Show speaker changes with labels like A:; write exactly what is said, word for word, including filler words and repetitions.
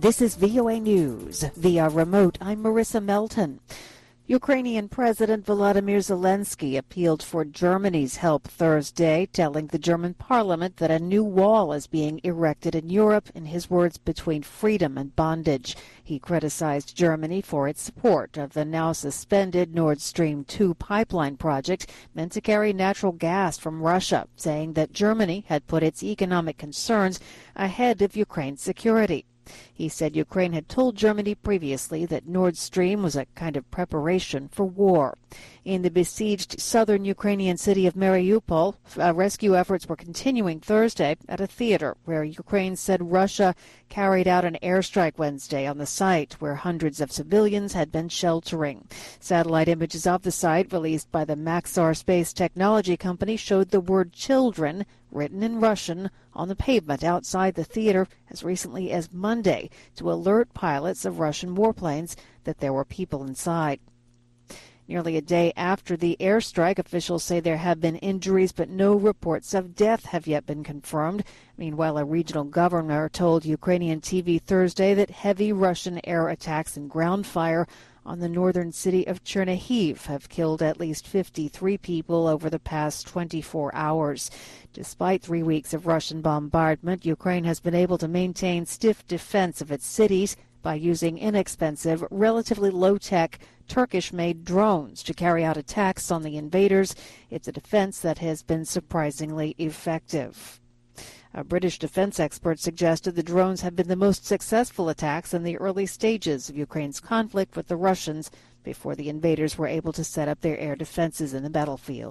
A: This is V O A News. Via remote, I'm Marissa Melton. Ukrainian President Volodymyr Zelensky appealed for Germany's help Thursday, telling the German parliament that a new wall is being erected in Europe, in his words, between freedom and bondage. He criticized Germany for its support of the now suspended Nord Stream two pipeline project meant to carry natural gas from Russia, saying that Germany had put its economic concerns ahead of Ukraine's security. He said Ukraine had told Germany previously that Nord Stream was a kind of preparation for war. In the besieged southern Ukrainian city of Mariupol, uh, rescue efforts were continuing Thursday at a theater where Ukraine said Russia carried out an airstrike Wednesday on the site where hundreds of civilians had been sheltering. Satellite images of the site released by the Maxar space technology company showed the word children written in Russian on the pavement outside the theater as recently as Monday to alert pilots of Russian warplanes that there were people inside. Nearly a day after the airstrike, officials say there have been injuries, but no reports of death have yet been confirmed. Meanwhile, a regional governor told Ukrainian T V Thursday that heavy Russian air attacks and ground fire on the northern city of Chernihiv have killed at least fifty-three people over the past twenty-four hours. Despite three weeks of Russian bombardment, Ukraine has been able to maintain stiff defense of its cities by using inexpensive, relatively low-tech, Turkish-made drones to carry out attacks on the invaders. It's a defense that has been surprisingly effective. A British defense expert suggested the drones have been the most successful attacks in the early stages of Ukraine's conflict with the Russians before the invaders were able to set up their air defenses in the battlefield.